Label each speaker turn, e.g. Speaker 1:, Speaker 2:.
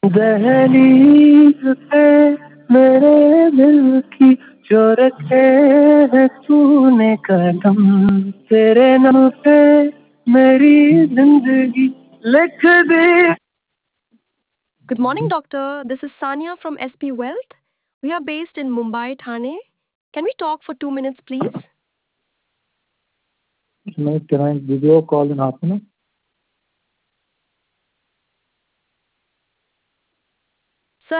Speaker 1: दहलीज पे मेरे दिल की जो रखे है तूने कदम, तेरे नाम पे मेरी जिंदगी लिख दी.
Speaker 2: Good morning, doctor. This is Sanya from SP Wealth. We are based in Mumbai, Thane. Can we talk for 2 minutes, please?
Speaker 1: Can I give you a call in half an hour?